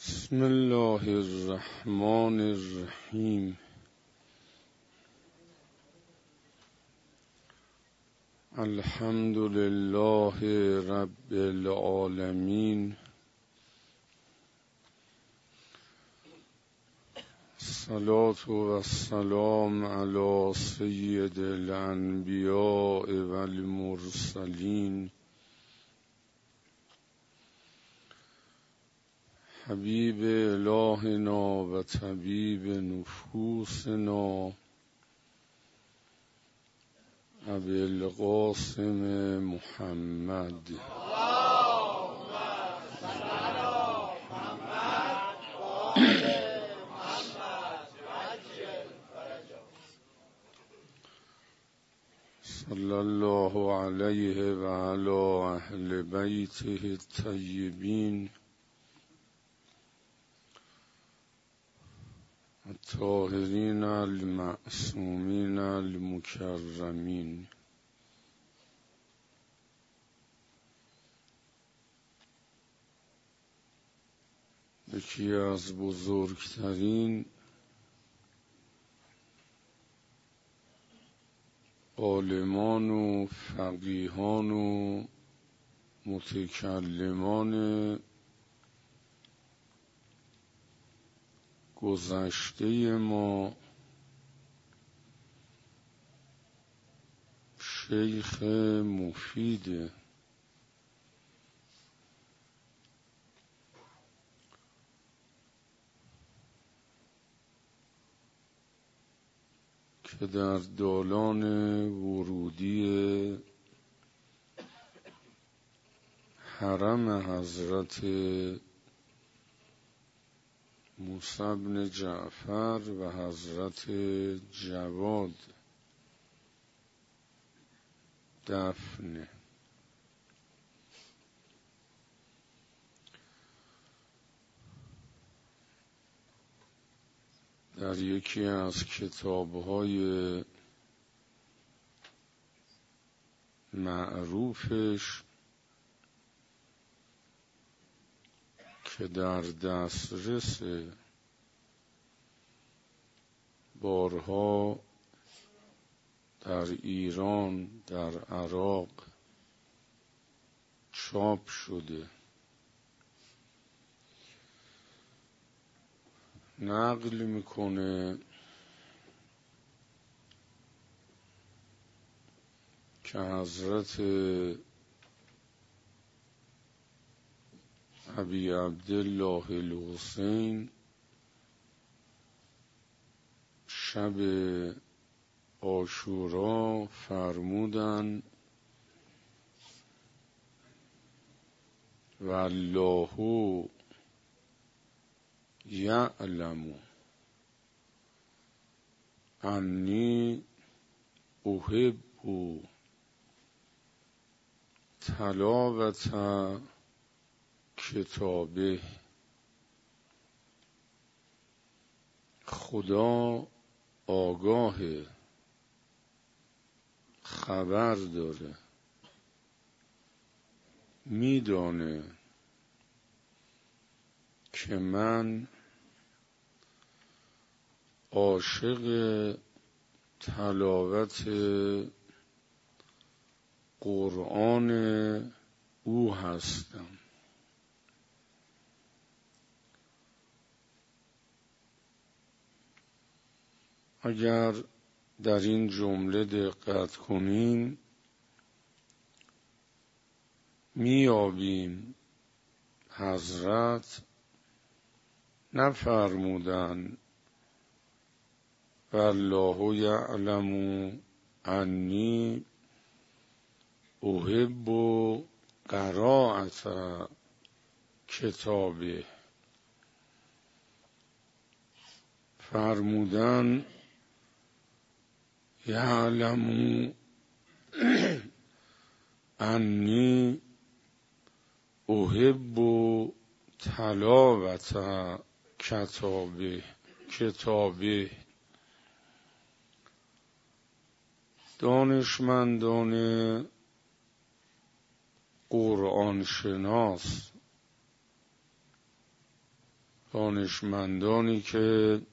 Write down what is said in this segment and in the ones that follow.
بسم الله الرحمن الرحیم. الحمد لله رب العالمین. الصلاة والسلام علی سید الانبیاء والمرسلین حبیب الهنا و طبیب نفوسنا ابی القاسم محمد. صلی الله علیه و علی اهل بیته الطیبین الطاهرین المعصومین المکرمین. یکی از بزرگترین عالمان و فقیهان و متکلمان گذشته ما، شیخ مفید که در دالان ورودی حرم حضرت موسی بن جعفر و حضرت جواد دفن. در یکی از کتاب‌های معروفش که در دسترس بارها در ایران، در عراق چاپ شده، نقل میکنه که حضرت ابی عبدالله الحسین شب عاشورا فرمودن والله یعلم انی احب تلاوت کتابه. خدا آگاهه، خبر داره، میدانه که من عاشق تلاوت قرآن او هستم. اگر در این جمله دقت کنیم میابیم حضرت نفرمودن والله یعلم انی احب قراءت کتابه. فرمودن یعلم انی احب تلاوت کتابه. دانشمندان قرآن شناس دانشمندانی که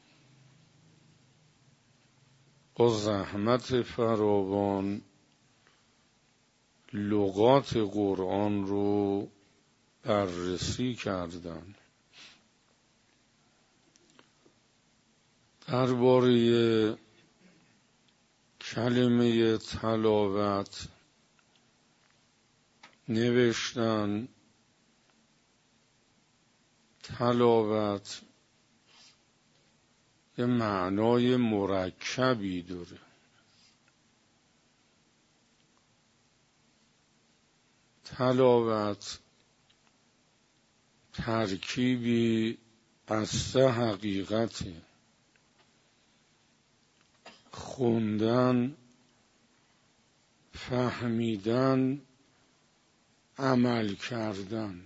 با زحمت فراوان لغات قرآن رو بررسی کردند. درباره کلمه تلاوت نوشتن تلاوت یه معنای مرکبی داره. تلاوت ترکیبی از 3 حقیقته: خوندن، فهمیدن، عمل کردن.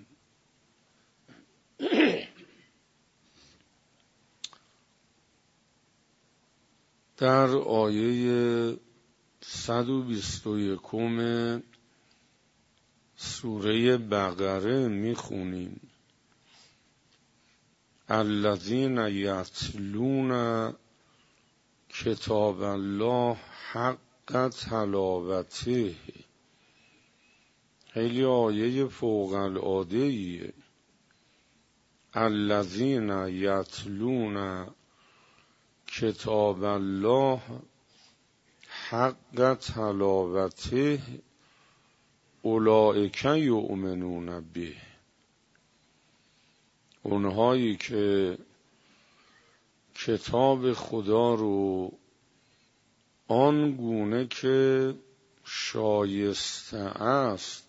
در آیه 121 سوره بقره میخونیم: الذین یتلون کتاب الله حق تلاوته. خیلی آیه فوق العاده ایه. الذین یتلون کتاب الله حق تلاوته اولئک یؤمنون به. اونهایی که کتاب خدا رو آن گونه که شایسته است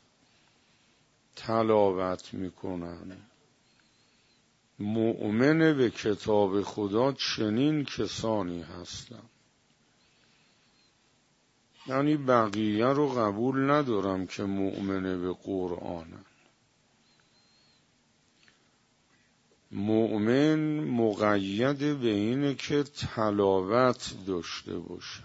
تلاوت میکنن. مؤمن به کتاب خدا چنین کسانی هستند. یعنی بقیه رو قبول ندارم که مؤمن به قرآنن. مؤمن مقید به اینه که تلاوت داشته باشه.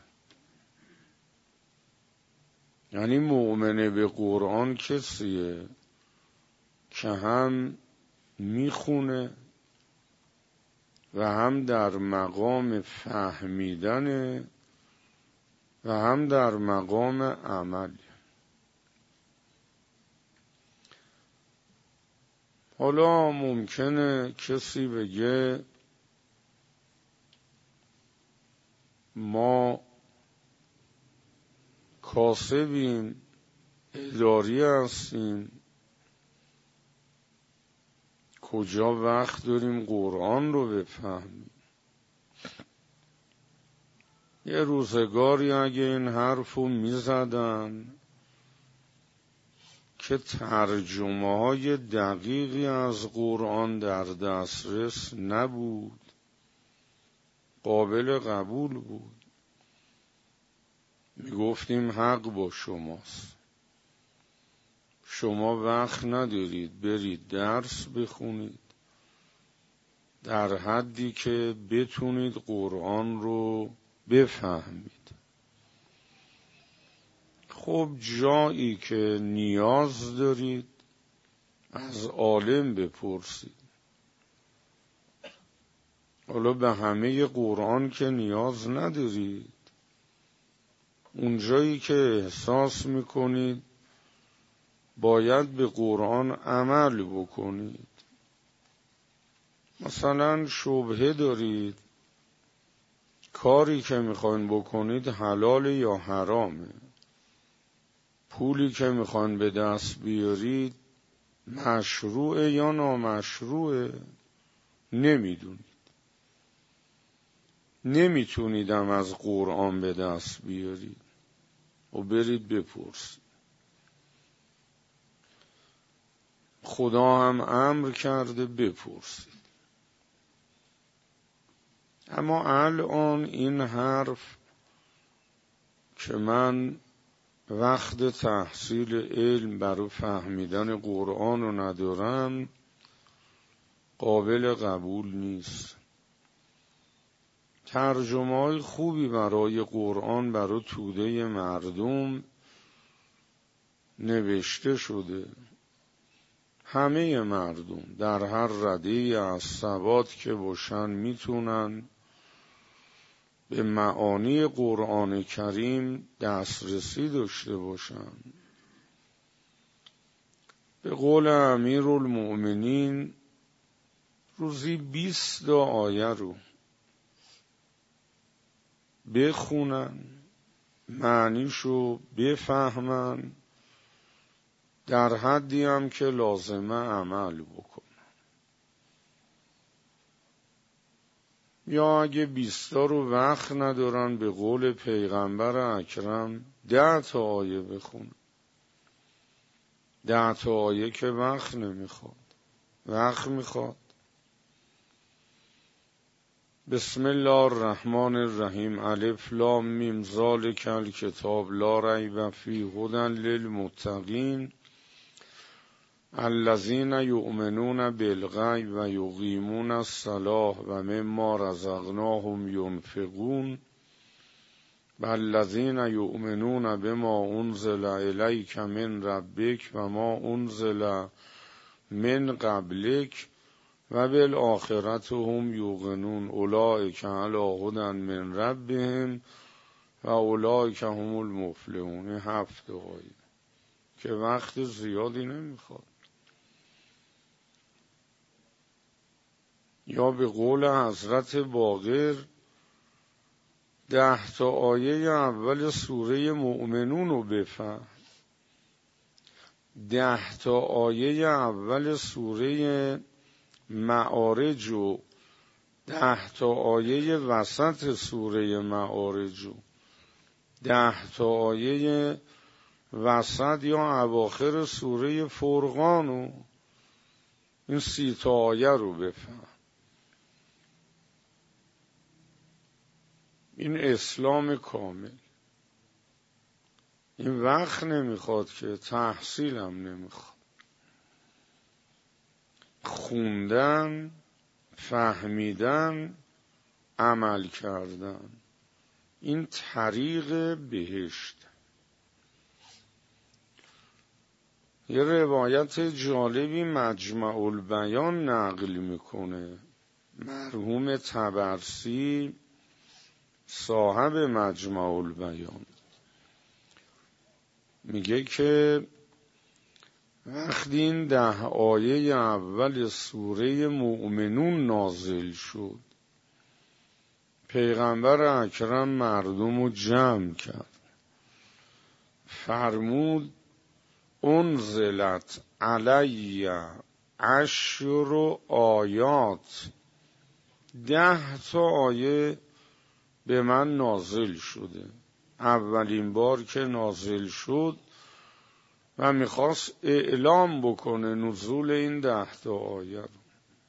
یعنی مؤمن به قرآن کسیه که هم میخونه و هم در مقام فهمیدن و هم در مقام عمل. حالا ممکنه کسی بگه ما کاسبیم، اداری هستیم، کجا وقت داریم قرآن رو بفهمیم؟ یه روزگاری اگه این حرف رو میزدن که ترجمه های دقیقی از قرآن در دسترس نبود، قابل قبول بود، میگفتیم حق با شماست، شما وقت ندارید برید درس بخونید در حدی که بتونید قرآن رو بفهمید. خب جایی که نیاز دارید از عالم بپرسید. حالا به همه قرآن که نیاز ندارید. اون جایی که احساس میکنید باید به قرآن عمل بکنید. مثلا شبهه دارید کاری که میخواین بکنید حلال یا حرامه، پولی که میخواین به دست بیارید مشروعه یا نامشروعه، نمیدونید، نمیتونیدم از قرآن به دست بیارید و برید بپرسید. خدا هم امر کرده بپرسید. اما الان این حرف که من وقت تحصیل علم برای فهمیدن قرآن رو ندارم قابل قبول نیست. ترجمه های خوبی برای قرآن برای توده مردم نوشته شده. همه مردم در هر رده‌ای از ثبات که باشن میتونن به معانی قرآن کریم دسترسی داشته باشن. به قول امیرالمؤمنین روزی 20 آیه رو بخونن، معنیشو بفهمن، در حدی هم که لازمه عمل بکنن. یا اگه 20 رو وقت ندارن به قول پیغمبر اکرم 10 آیه بخونن. 10 آیه که وقت نمیخواد، وقت میخواد. بسم الله الرحمن الرحیم. الف لام میم ذالک الکتاب لا ریب فیه هدی للمتقین الذین یؤمنون بالغیب و یقیمون الصلاة و مما رزقناهم ینفقون والذین یؤمنون بما انزل الیک من ربک و ما انزل من قبلک و بالآخرة هم یوقنون اولئک علی هدی من ربهم و اولئک هم المفلحون. 7 آیه که وقت زیادی نمیخواد. یا به قول حضرت باقر 10 آیه اول سوره مؤمنون رو بفهم، 10 آیه اول سوره معارج و 10 آیه وسط سوره معارج و 10 آیه وسط یا اواخر سوره فرقان و این 30 آیه رو بفهم. این اسلام کامل. این وقت نمیخواد که، تحصیل هم نمیخواد. خوندن، فهمیدن، عمل کردن، این طریق بهشت. یه روایت جالبی مجمع البیان نقل میکنه. مرحوم طبرسی صاحب مجمع البیان میگه که وقتی این 10 آیه اول سوره مؤمنون نازل شد، پیغمبر اکرم مردم رو جمع کرد، فرمود انزلت علی 10 آیات. 10 آیه به من نازل شده. اولین بار که نازل شد و میخواست اعلام بکنه نزول این 10 آیه رو.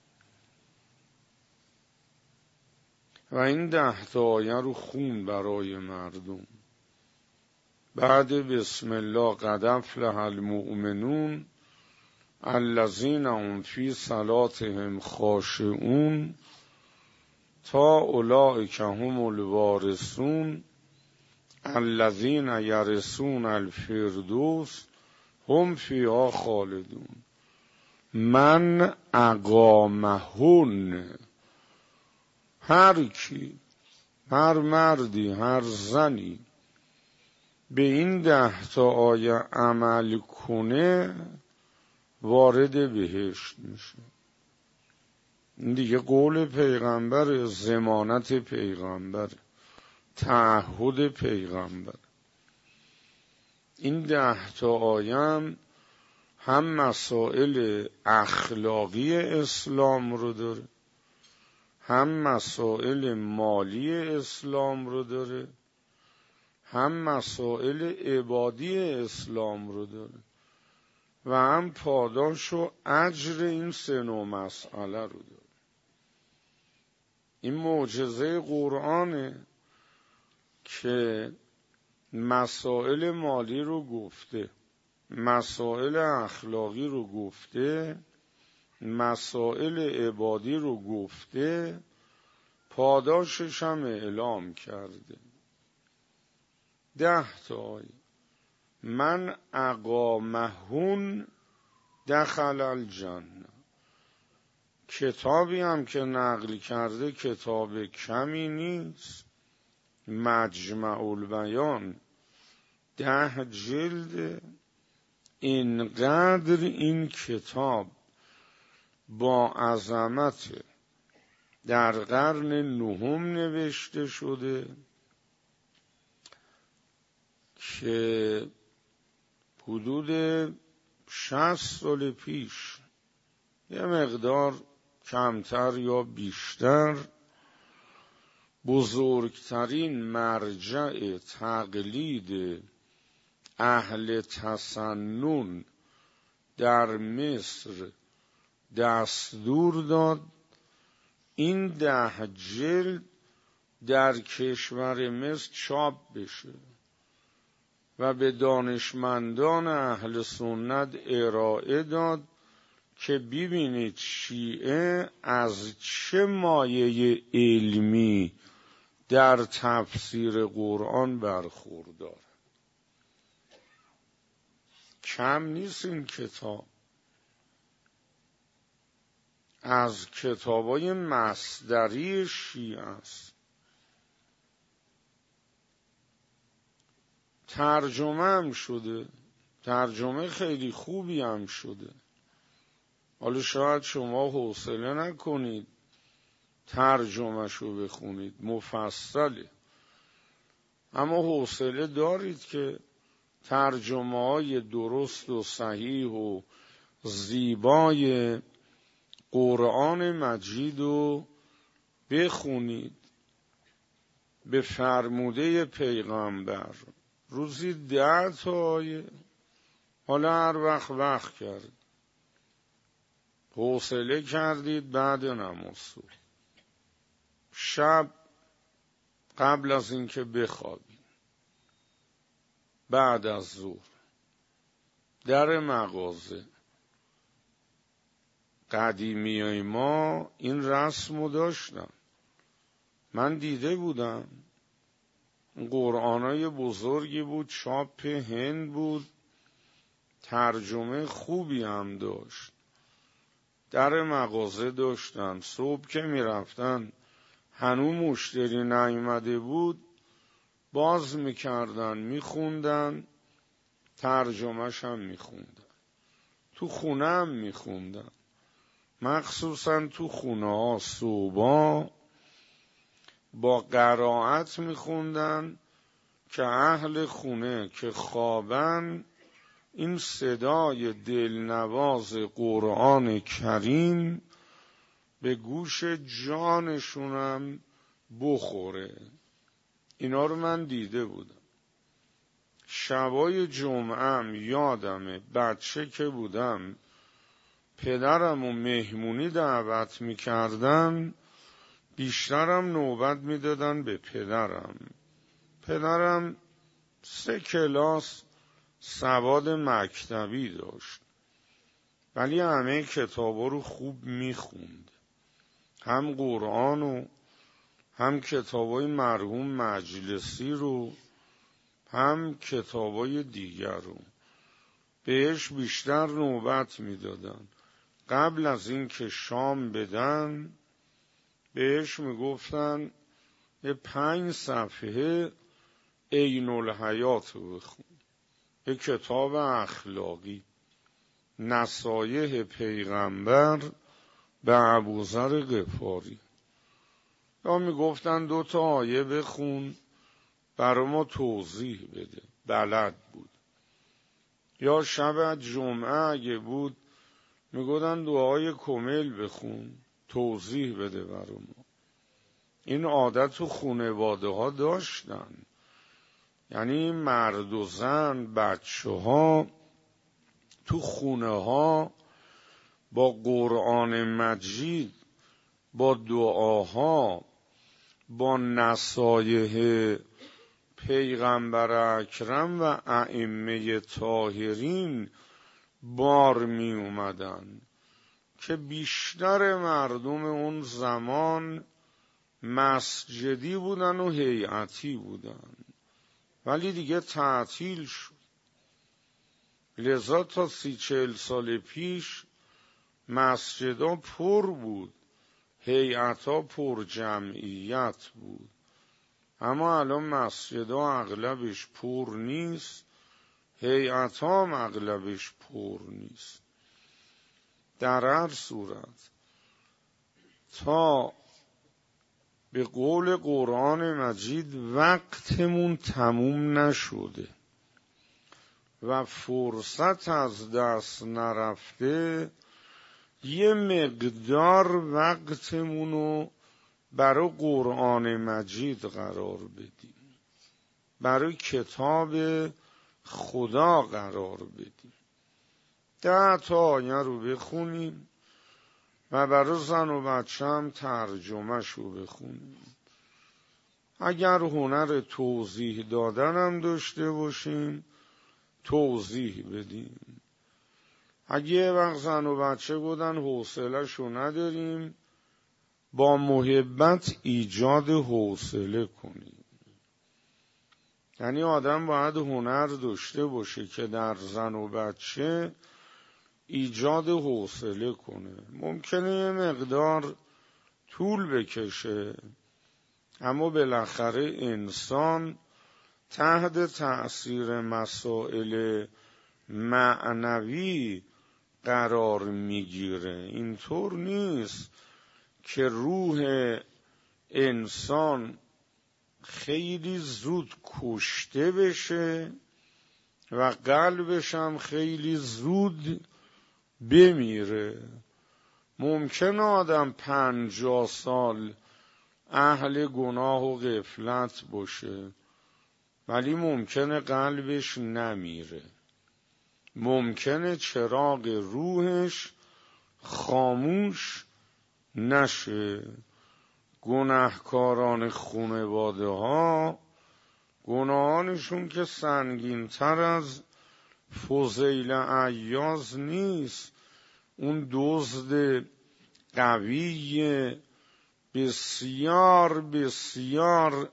و این 10 آیه رو خون برای مردم. بعد بسم الله قد افلح المؤمنون الذین هم فی صلاتهم خاشعون تا اولئک هم الوارثون الذین یرثون الفردوس هم فیها خالدون. من اقامهن، هر کی، هر مردی، هر زنی به این 10 آیه عمل کنه وارد بهشت میشه. این دیگه قول پیغمبر، ضمانت پیغمبر، تعهد پیغمبر. این 10 آیه هم مسائل اخلاقی اسلام رو داره، هم مسائل مالی اسلام رو داره، هم مسائل عبادی اسلام رو داره و هم پاداش و اجر این 3 نوع مسئله رو داره. این معجزه قرآنه که مسائل مالی رو گفته، مسائل اخلاقی رو گفته، مسائل عبادی رو گفته، پاداشش هم اعلام کرده. 10 آیه. من اقامهن دخل الجنه. کتابی هم که نقل کرده کتاب کمی نیست، مجمع البیان 10 جلد. اینقدر این کتاب با عظمت در قرن 9 نوشته شده که حدود 60 سال پیش، یه مقدار کمتر یا بیشتر، بزرگترین مرجع تقلید اهل تسنن در مصر دستور داد این 10 جلد در کشور مصر چاپ بشه و به دانشمندان اهل سنت ارائه داد که ببینید شیعه از چه مایه علمی در تفسیر قرآن برخوردار. کم نیست این کتاب، از کتابای مصدری شیعه است. ترجمه هم شده، ترجمه خیلی خوبی هم شده. حالا شاید شما حوصله نکنید ترجمه شو بخونید، مفصله، اما حوصله دارید که ترجمه های درست و صحیح و زیبای قرآن مجید رو بخونید. به فرموده پیغمبر روزی 10 تا آیه، حالا هر وقت کرد، حوصله کردید بعد نماز صبح، شب قبل از اینکه بخوابید، بعد از ظهر، در مغازه. قدیمیای ما این رسمو داشتن، من دیده بودم. قرآنای بزرگی بود، چاپ هند بود، ترجمه خوبی هم داشت. در مغازه داشتن، صبح که می رفتن هنوز مشتری نیامده بود، باز می کردن می خوندن، ترجمهش هم می خوندن، تو خونه هم می خوندن. مخصوصا تو خونه ها صبح با قرائت می خوندن که اهل خونه که خوابن این صدای دلنواز قرآن کریم به گوش جانشونم بخوره. اینا رو من دیده بودم. شبای جمعه یادمه بچه که بودم پدرم و مهمونی دعوت میکردن، بیشترم نوبت میدادن به پدرم 3 کلاس سواد مکتبی داشت، ولی همه کتابا رو خوب میخوند، هم قرآن و هم کتابای مرحوم مجلسی رو، هم کتابای دیگر رو. بهش بیشتر نوبت میدادن. قبل از این که شام بدن بهش میگفتن 5 صفحه عین الحیات رو بخون، یک کتاب اخلاقی، نصایح پیغمبر به ابوذر غفاری. یا میگفتن 2 تا آیه بخون برای ما توضیح بده، بلد بود. یا شب جمعه اگه بود میگفتن دعای کمیل بخون، توضیح بده برای ما. این عادت تو خانواده ها داشتن، یعنی مرد و زن، بچه ها تو خونه ها با قرآن مجید، با دعاها، با نصایح پیغمبر اکرم و ائمه طاهرین بار می اومدن که بیشتر مردم اون زمان مسجدی بودن و هیئتی بودن، ولی دیگه تعطیل شد. لذا تا 30-40 سال پیش مسجدها پر بود، هیئتها پر جمعیت بود. اما الان مسجدها اغلبش پر نیست، هیئتها هم اغلبش پر نیست. در هر صورت تا به قول قرآن مجید وقتمون تموم نشده و فرصت از دست نرفته، یه مقدار وقتمونو برای قرآن مجید قرار بدیم، برای کتاب خدا قرار بدیم. 10 تا آیه رو بخونیم و برای زن و بچه هم ترجمه شو بخونیم. اگر هنر توضیح دادن هم داشته باشیم توضیح بدیم. اگه یه وقت زن و بچه بودن حوصله شو نداریم، با محبت ایجاد حوصله کنیم. یعنی آدم باید هنر داشته باشه که در زن و بچه ایجاد حوصله کنه. ممکنه یه مقدار طول بکشه، اما بالاخره انسان تحت تأثیر مسائل معنوی قرار میگیره. اینطور نیست که روح انسان خیلی زود کشته بشه و قلبش هم خیلی زود بمیره. ممکن آدم 50 سال اهل گناه و غفلت باشه ولی ممکنه قلبش نمیره، ممکنه چراغ روحش خاموش نشه. گناهکاران خانواده ها گناهانشون که سنگین تر از فضیل عیاض نیست. اون دزد قوی بسیار بسیار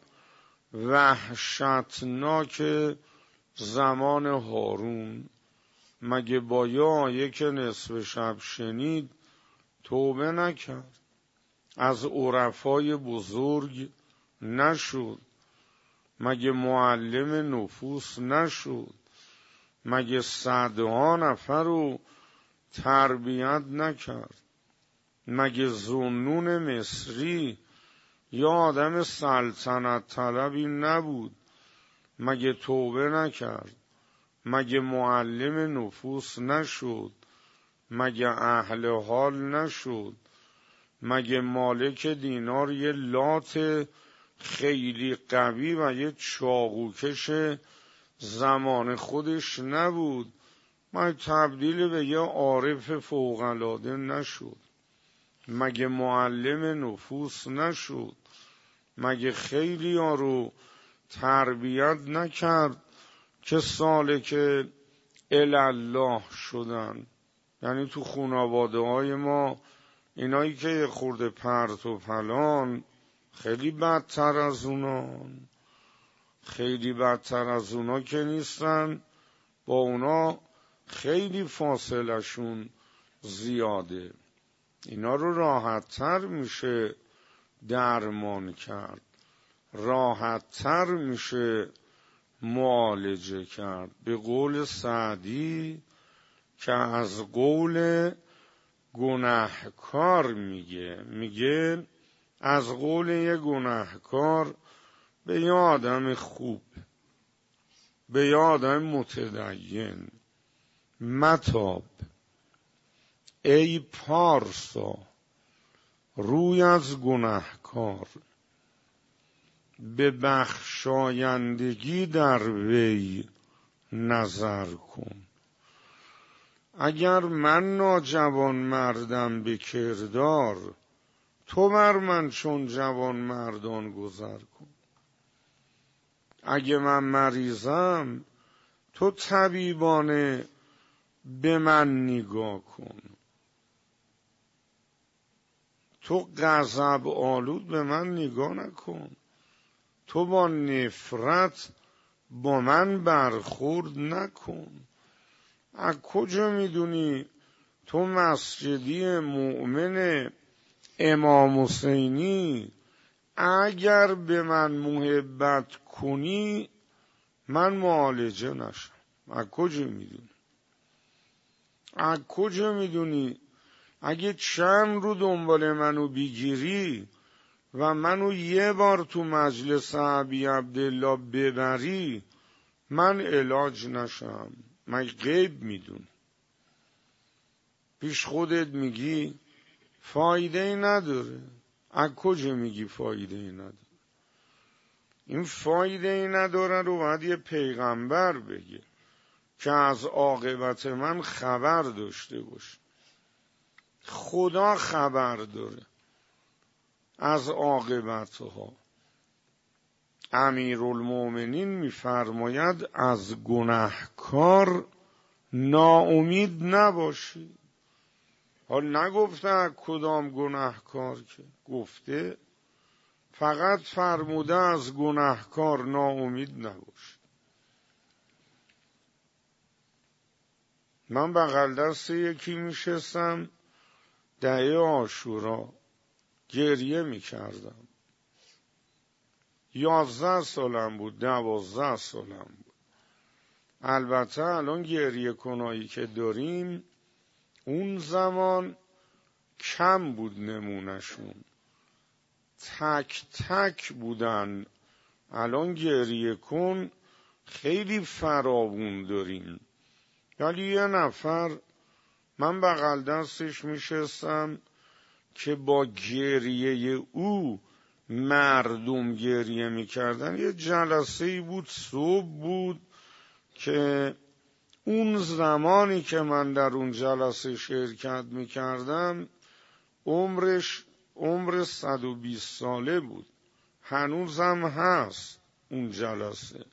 وحشتناک زمان هارون، مگه با یه آیه که نصف شب شنید توبه نکرد؟ از عرفای بزرگ نشد؟ مگه معلم نفوس نشد؟ مگه 100 نفر رو تربیت نکرد؟ مگه ذوالنون مصری یا آدم سلطنت طلبی نبود؟ مگه توبه نکرد؟ مگه معلم نفوس نشد؟ مگه اهل حال نشد؟ مگه مالک دینار یه لات خیلی قوی و یه چاقوکش زمان خودش نبود؟ مگه تبدیل به یه عارف فوق‌العاده نشد؟ مگه معلم نفوس نشد؟ مگه خیلی ها رو تربیت نکرد که سالک الله شدن؟ یعنی تو خانواده های ما اینایی که یه خورده پرت و پلان خیلی بدتر از اونان، خیلی بدتر از اونا که نیستن، با اونا خیلی فاصله شون زیاده. اینا رو راحت‌تر میشه درمان کرد، راحت‌تر میشه معالجه کرد. به قول سعدی که از قول گناهکار میگه از قول یه گناهکار به یه آدم خوب، به یه آدم متدین متاب ای پارسا روی از گناهکار، به بخشایندگی در وی نظر کن. اگر من ناجوان مردم به کردار، تو بر من چون جوان مردان گذر کن. اگه من مریضم تو طبیبانه به من نگاه کن. تو غضب آلود به من نگاه نکن. تو با نفرت با من برخورد نکن. از کجا میدونی تو مسجدی مؤمن امام حسینی اگر به من محبت کنی من معالجه نشم؟ از کجا میدونی؟ از کجا میدونی اگه چند رو دنبال منو بگیری و منو یه بار تو مجلس ابی عبدالله ببری من علاج نشم؟ من غیب میدونی؟ پیش خودت میگی فایده ای نداره. از کجا میگی فایده ای نداره؟ این فایده ای نداره رو باید یه پیغمبر بگه که از عاقبت من خبر داشته باشه. خدا خبر داره از عاقبتها. امیرالمومنین میفرماید از گناهکار ناامید نباشی. حال نگفته کدام گناهکار، که گفته فقط فرموده از گناهکار ناامید نباش. من بغل دست یکی میشستم دهه عاشورا گریه میکردم. 11 سالم بود، 12 سالم بود. البته الان گریه کنایی که داریم اون زمان کم بود نمونشون، تک تک بودن. الان گریه کن خیلی فراوون داریم. ولی یه نفر من بغل دستش میشستم که با گریه او مردم گریه میکردن. یه جلسه‌ای بود، صبح بود، که اون زمانی که من در اون جلسه شرکت میکردم عمر 120 ساله بود. هنوزم هست اون جلسه.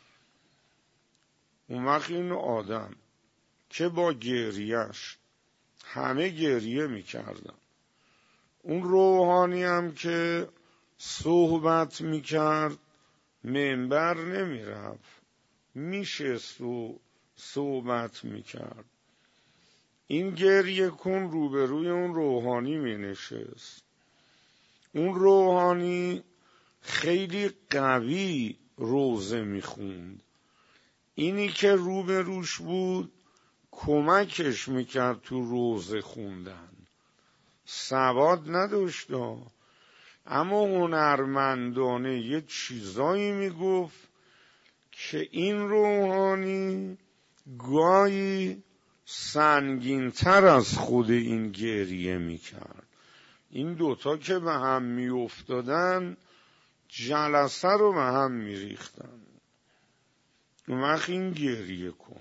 اون وقت این آدم که با گریهش همه گریه میکردن، اون روحانی هم که صحبت میکرد منبر نمیرفت، میشست و صحبت میکرد. این گریه کن روبروی اون روحانی مینشست. اون روحانی خیلی قوی روزه میخوند. اینی که روبروش بود کمکش میکرد تو روزه خوندن. سواد نداشت اما هنرمندانه یه چیزایی میگفت که این روحانی گاهی سنگین‌تر از خود این گریه میکرد. این دوتا که به هم میافتادن جلسه رو به هم میریختن. اون وقت این گریه کن.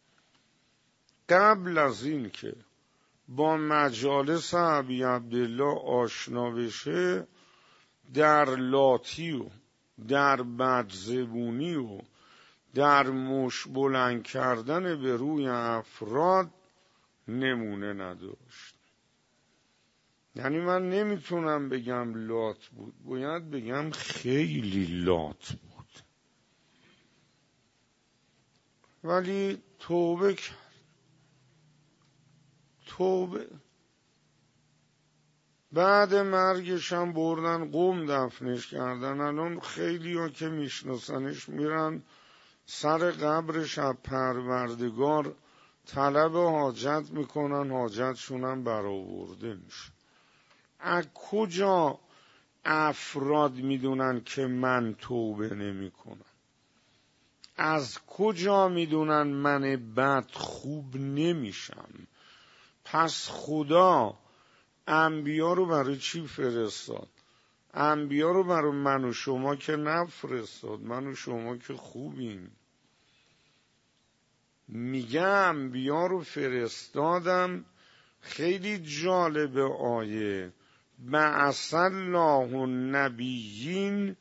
قبل از این که با مجالس ابی عبدالله آشنا بشه، در لاتی و در بدزبونی و در مش بلند کردن به روی افراد نمونه نداشت. یعنی من نمیتونم بگم لات بود، باید بگم خیلی لات بود. ولی توبه کرد. توبه. بعد مرگش هم بردن قم دفنش کردن. الان خیلی ها که میشناسنش میرن سر قبرش از پروردگار طلب حاجت میکنن، حاجتشون هم برآورده میشه. از کجا افراد میدونن که من توبه نمی کنم؟ از کجا میدونن من بد خوب نمیشم؟ پس خدا انبیا رو برای چی فرستاد؟ انبیا رو برای من و شما که نفرستاد. من و شما که خوبیم. میگه انبیا رو فرستادم. خیلی جالب آیه بعث الله النبیین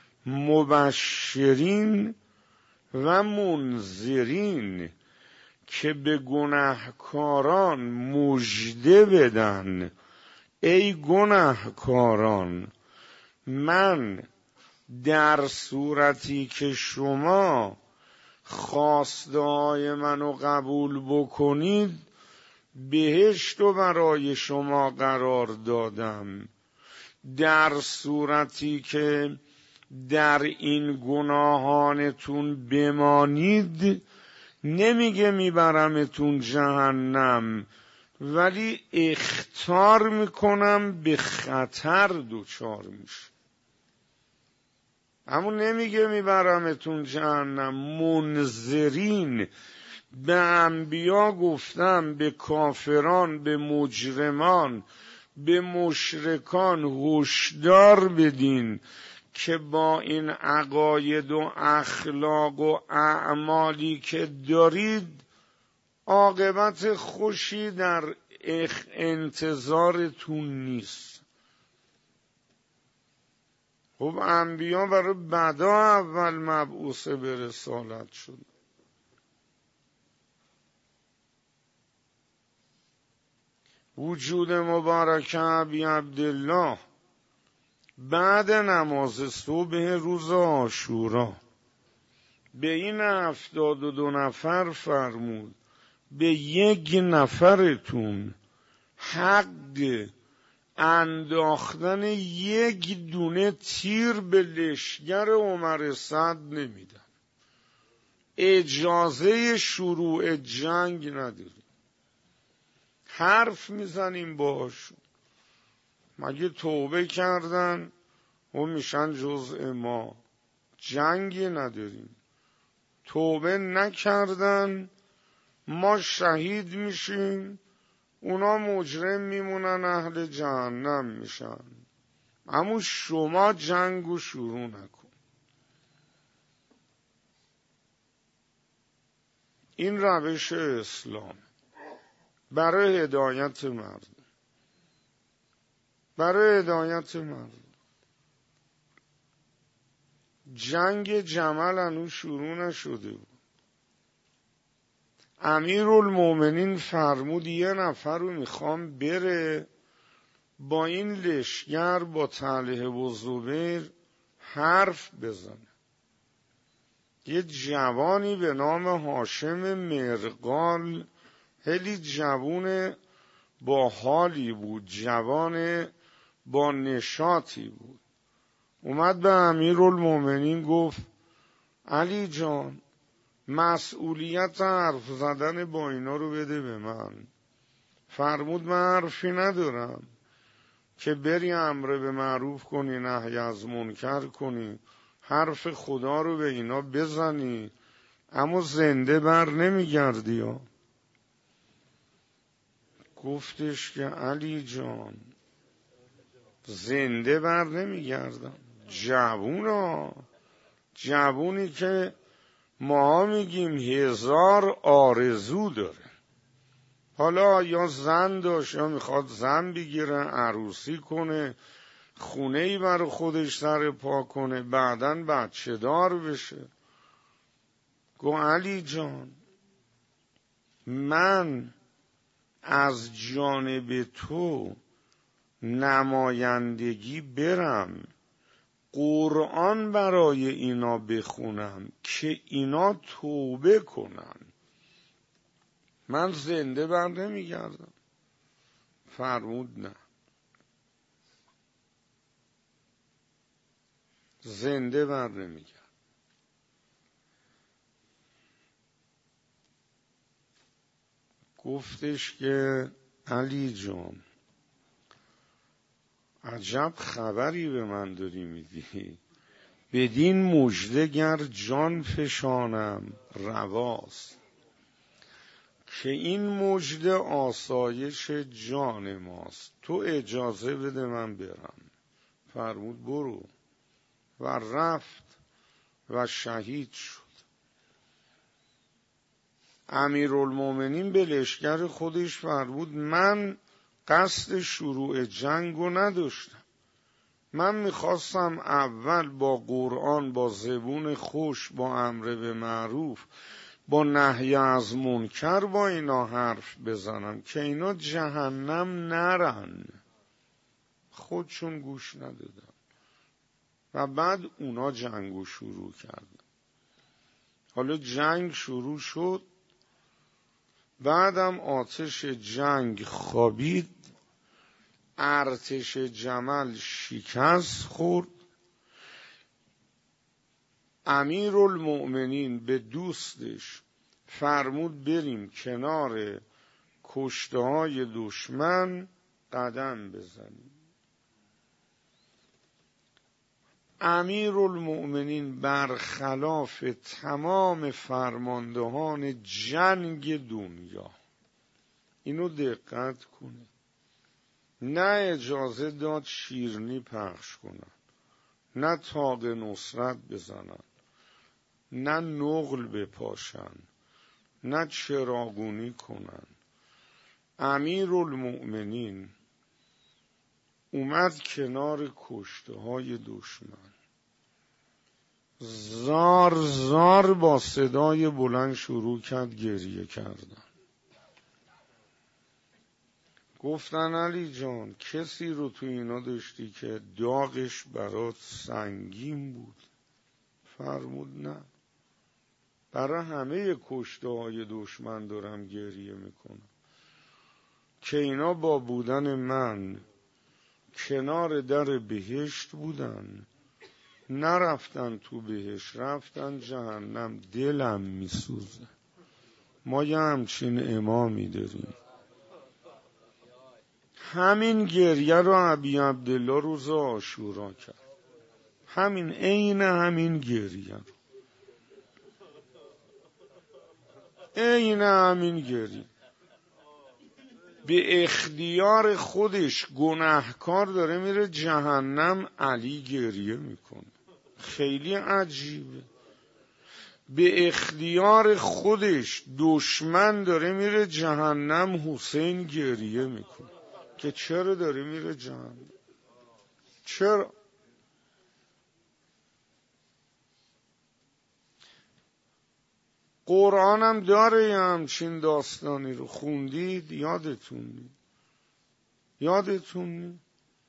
مبشرین و منذرین، که به گناهکاران مژده بدن. ای گناهکاران، من در صورتی که شما خواسته‌های منو قبول بکنید بهشت رو برای شما قرار دادم. در صورتی که در این گناهانتون بمانید نمیگه میبرمتون جهنم، ولی اخطار میکنم به خطر دوچار میشه. اما نمیگه میبرمتون جهنم. منذرین، به انبیا گفتم به کافران، به مجرمان، به مشرکان هشدار بدین که با این عقاید و اخلاق و اعمالی که دارید عاقبت خوشی در انتظارتون نیست. خب انبیا برای بدا اول مبعوث به رسالت شد. وجود مبارک ابی عبدالله بعد نماز صبح روز عاشورا به این 72 نفر فرمود به یک نفرتون حق انداختن یک دونه تیر به لشکر عمر سعد نمیدن. اجازه شروع جنگ نداریم. حرف میزنیم باشون. مگه توبه کردن و میشن جزء ما؟ جنگی نداریم. توبه نکردن ما شهید میشیم، اونا مجرم میمونن، اهل جهنم میشن. اما شما جنگو شروع نکن. این روش اسلام برای هدایت مردم. برای هدایت مردم. جنگ جمل هنوز شروع نشده بود. امیرالمومنین فرمود یه نفر رو میخوام بره با این لشکر با طلحه و زبیر حرف بزنه. یه جوانی به نام هاشم مرغال، خیلی جوان با حالی بود، جوان با نشاطی بود. اومد به امیرالمومنین گفت علی جان مسئولیت حرف زدن با اینا رو بده به من. فرمود من حرفی ندارم که بری امر به معروف کنی نهی از منکر کنی، حرف خدا رو به اینا بزنی، اما زنده بر نمیگردی ها. گفتش که علی جان زنده بر نمیگردم. جوونی که ما میگیم 1000 آرزو داره. حالا یا زن داشت یا میخواد زن بگیره، عروسی کنه، خونه‌ای برای خودش سر پا کنه، بعدن بچه دار بشه. گو علی جان من از جانب تو نمایندگی برم قرآن برای اینا بخونم که اینا توبه کنن، من زنده بر نمیگردم. فرمود نه، زنده بر نمیگردم. گفتش که علی جان عجب خبری به من داری میدی، بدین مژده گر جان فشانم رواست، که این مژده آسایش جان ماست، تو اجازه بده من برم. فرمود برو. و رفت و شهید شد. امیرالمومنین به لشکر خودش فرمود من قصد شروع جنگو نداشتم، من میخواستم اول با قرآن، با زبون خوش، با امر به معروف، با نهی از منکر با اینا حرف بزنم که اینا جهنم نرن. خودشون گوش ندادن و بعد اونا جنگو شروع کردن. حالا جنگ شروع شد، بعدم آتش جنگ خوابید، ارتش جمل شکست خورد. امیرالمؤمنین به دوستش فرمود بریم کنار کشته های دشمن قدم بزنیم. امیرالمؤمنین برخلاف تمام فرماندهان جنگ دنیا، اینو دقت کنه، نه اجازه داد شیرینی پخش کنن، نه طاق نصرت بزنن، نه نقل بپاشن، نه چراغونی کنن. امیرالمؤمنین اومد کنار کشته های دشمن، زار زار با صدای بلند شروع کرد گریه کردن. گفتن علی جان کسی رو تو اینا داشتی که داغش برات سنگین بود؟ فرمود نه، برای همه کشته های دشمن دارم گریه میکنم که اینا با بودن من کنار در بهشت بودن، نرفتن تو بهشت، رفتن جهنم. دلم میسوزه. ما یه همچین امامی داریم. همین گریه رو ابی عبدالله روز عاشورا کرد، همین عین همین گریه رو، عین همین گریه. به اختیار خودش گناهکار داره میره جهنم، علی گریه میکنه. خیلی عجیبه. به اختیار خودش دشمن داره میره جهنم، حسین گریه میکنه که چرا داره میره جهنم. چرا؟ قرآنم داره یه همچین داستانی رو خوندید؟ یادتون نی؟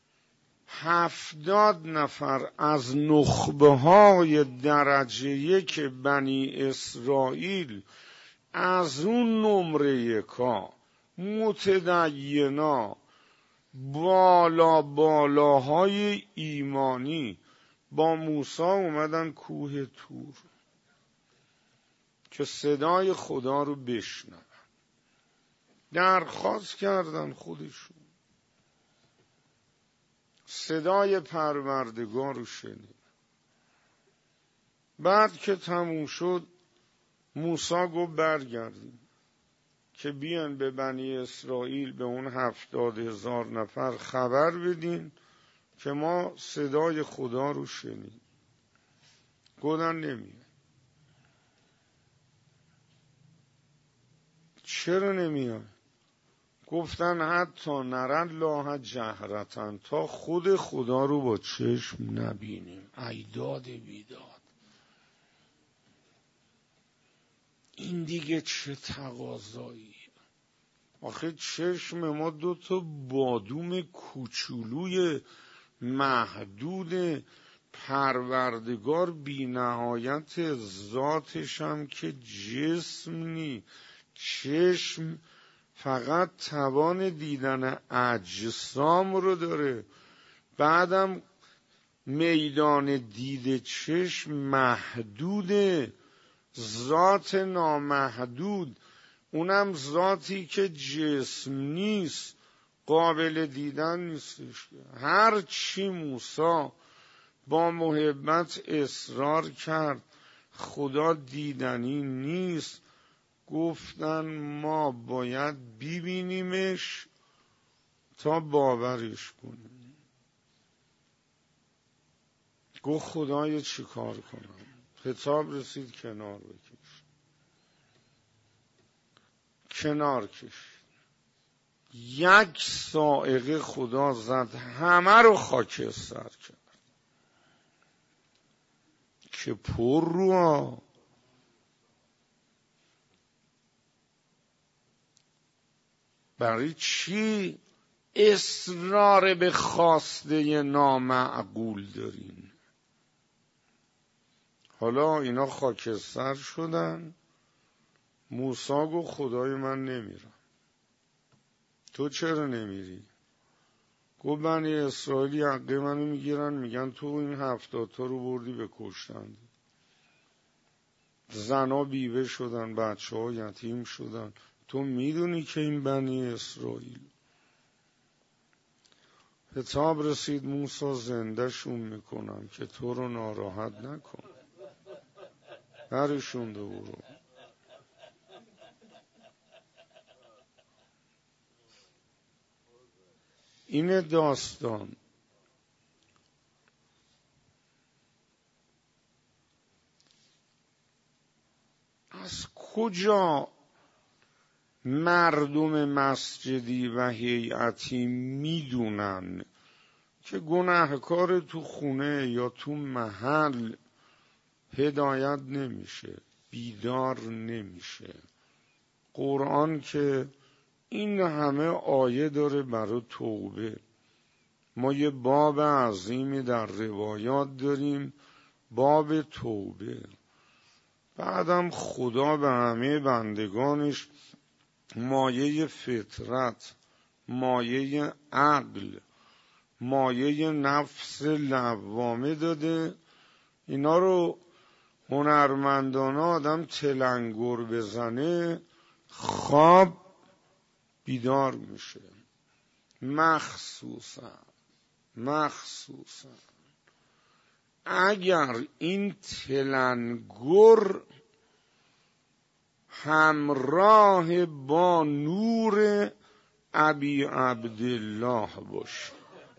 70 نفر از نخبه های درجه 1 بنی اسرائیل، از اون نمره 1 متدینا، بالاهای ایمانی، با موسی اومدن کوه طور که صدای خدا رو بشنون. درخواست کردن خودشون، صدای پروردگار رو شنید. بعد که تموم شد موسی گفت برگردیم که بیان به بنی اسرائیل، به اون 70,000 نفر خبر بدین که ما صدای خدا رو شنید. گفتن نمیاد. چرا نمیاد؟ گفتن حتی نرن الله جهرتن، تا خود خدا رو با چشم نبینیم. ایداد بیداد. این دیگه چه تقاضایی؟ آخه چشم ما 2 بادوم کوچولوی محدود، پروردگار بی نهایت، ذاتش هم که جسم نی، چشم فقط توان دیدن اجسام رو داره. بعدم میدان دید چشم محدوده، ذات نامحدود، اونم ذاتی که جسم نیست، قابل دیدن نیستش. هر چی موسی با محبت اصرار کرد خدا دیدنی نیست، گفتن ما باید ببینیمش تا باورش کنیم. گفت خدای چی کار کنم؟ خطاب رسید کنار بکش. کنار کش. 1 صاعقه خدا زد، همه رو خاکستر کرد که پر رو. برای چی اصرار به خواسته نامعقول دارین؟ حالا اینا خاکستر شدن. موسی گفت خدای من نمیرم. تو چرا نمیری؟ گفت بنی اسرائیل حقه منو میگیرن، میگن تو این 70 تا رو بردی به کشتن. زنا بیوه شدن، بچه ها یتیم شدن. تو میدونی که این بنی اسرائیل. خطاب رسید موسی زنده شون میکنم که تو رو ناراحت نکن. برشون برو. این داستان از کجا مردم مسجدی و هیئتی میدونن که گناهکار تو خونه یا تو محل هدایت نمیشه، بیدار نمیشه؟ قرآن که این همه آیه داره برای توبه. ما یه باب عظیمی در روایات داریم، باب توبه. بعدم خدا به همه بندگانش مایه فطرت، مایه عقل، مایه نفس لوامه داده. اینا رو هنرمندانه آدم تلنگر بزنه خواب بیدار میشه. مخصوصا اگر این تلنگر همراه با نور ابی عبدالله باشه.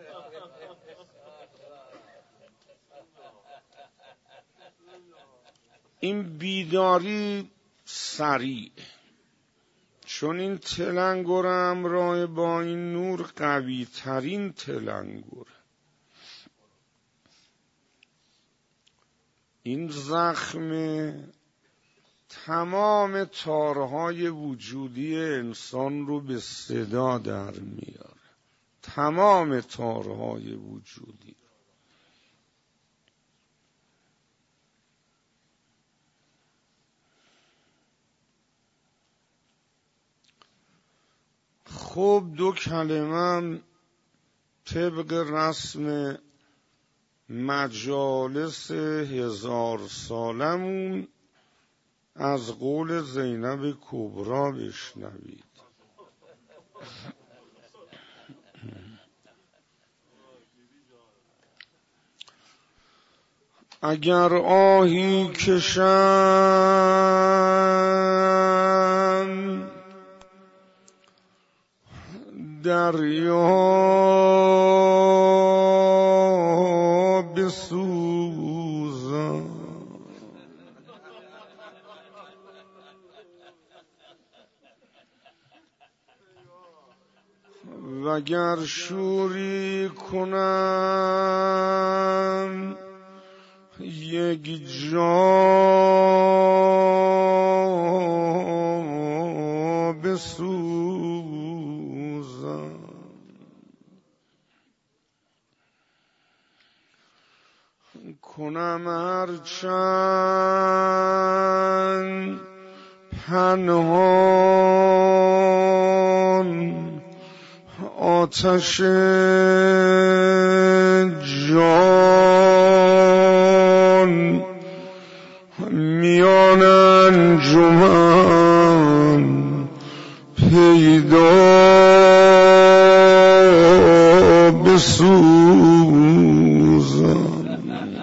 این بیداری سریع، چون این تلنگر همراه با این نور قوی ترین تلنگر. این زخم تمام تارهای وجودی انسان رو به صدا در میاره، تمام تارهای وجودی. خب دو کلمه طبق رسم مجالس 1000 سالمون از قول زینب کبرا بشنوید. اگر آهی کشم دریا بسوزم، وگر شوری کنم یک جا بسوزم، کنم هرچند پنهان آتش جان میان انجمن پیدا بسوزم.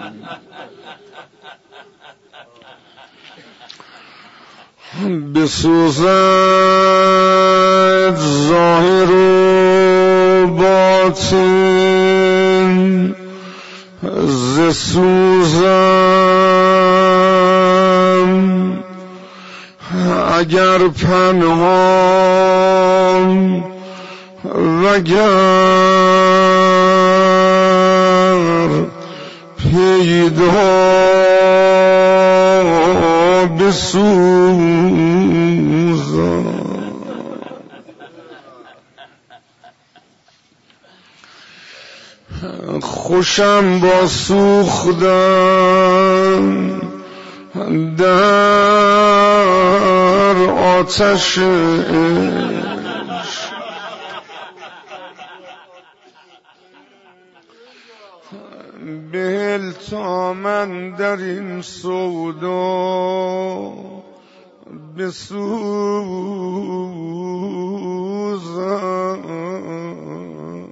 بسوزد ظاهر و باطن ز سوزم، اگر پنهان وگر پیدا بسوزم. خوشم با سوختن در آتش بهل تا من در این سودا بسوزم.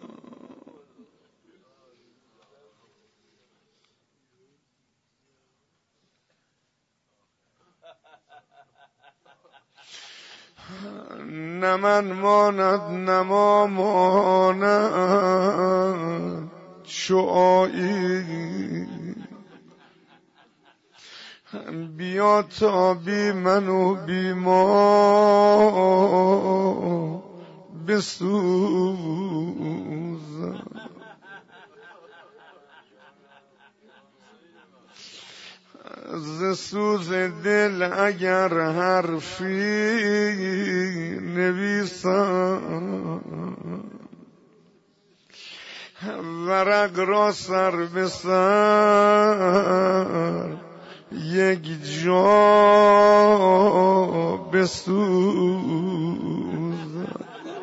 نه من ماند نه ما ماند شعایی، بیا تا بی من و بی ما بسوزم. ز سوز دل اگر حرفی نویسم، ورق را سر به سر یک جا بسوزم.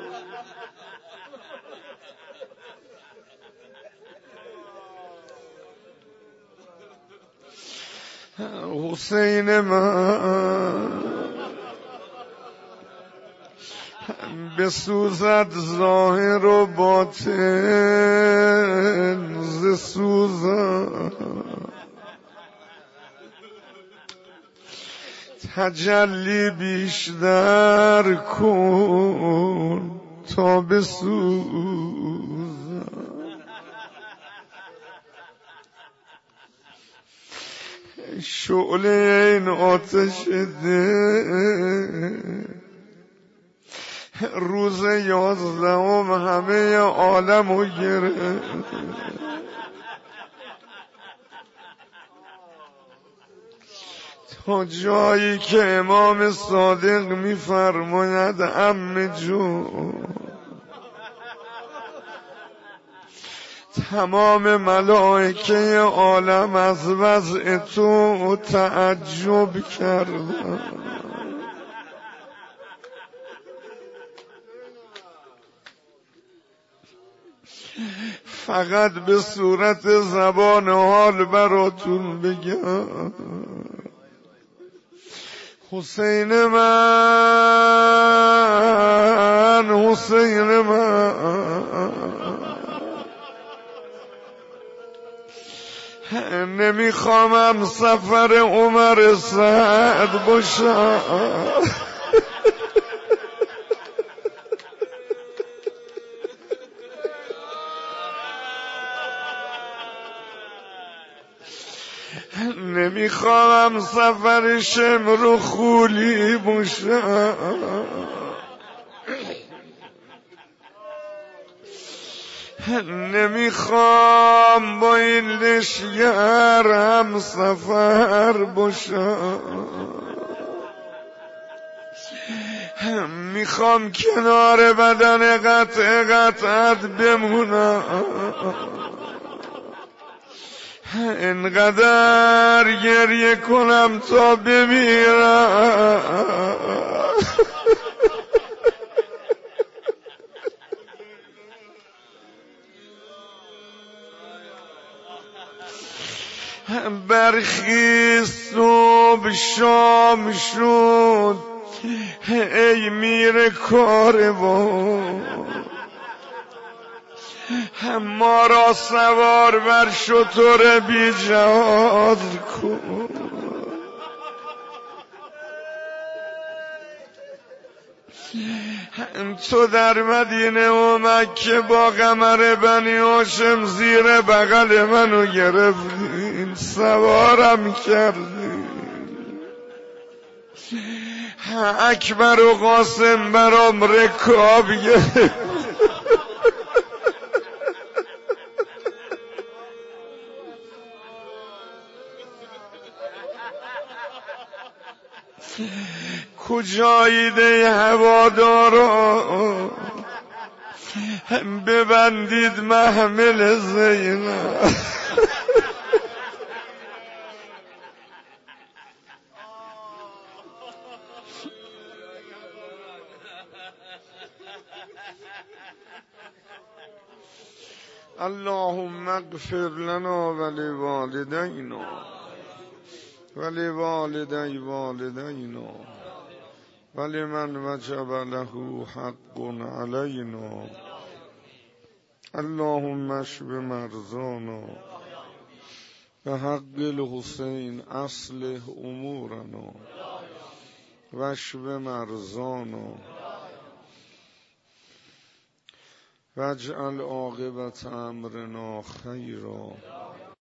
حسین من بسوزد ظاهر و باطن ز سوزم، تجلی بیشتر کن تا بسوزم. شعله این آتش دل روز 11 همه عالمو گرفت، تا جایی که امام صادق میفرماید عمه جون تمام ملائکه عالم از وضع تو تعجب کردن. فقط به صورت زبان حال براتون بگم، حسین من، حسین من، نمیخوامم سفر عمر سعد باشم، نمیخوام سفر شمر و خولی باشم، نمیخوام با این لشگر هم سفر باشم، میخوام کنار بدن قطع قطعت بمونم، انقدر گریه کنم تا بمیرم. برخیز صبح شام شد ای میر کاروان، ما را سوار بر شتر بی جهاز کن، تو در مدینه و مکه با قمر بنی هاشم زیر بغل منو گرفتین، سوارم کردین، اکبر و قاسم برام رکاب گرفت، کجایید ای هوادارا ببندید محمل زینب، اللهم اغفر لنا ولوالدينا ولوالدي والدينا ولمن وجب له حق علينا اللهم اشف مرضانا بحق الحسين اصلح امورنا واشف مرضانا واجعل عاقبة امرنا خيرا